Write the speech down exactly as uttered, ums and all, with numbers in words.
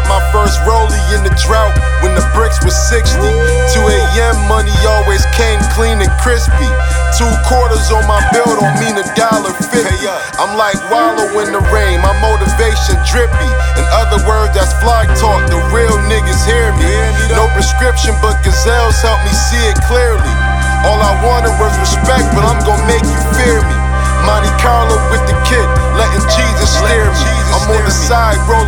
my first rollie in the drought when the bricks was sixty. two A M money always came clean and crispy. Two quarters on my bill don't mean a dollar fifty. I'm like Wallow in the rain, my motivation drippy. In other words, that's fly talk, the real niggas hear me. No prescription, but gazelles help me see it clearly. All I wanted was respect, but I'm gon' make you fear me. Monte Carlo with the kid, letting Jesus steer me. I'm on the side rolling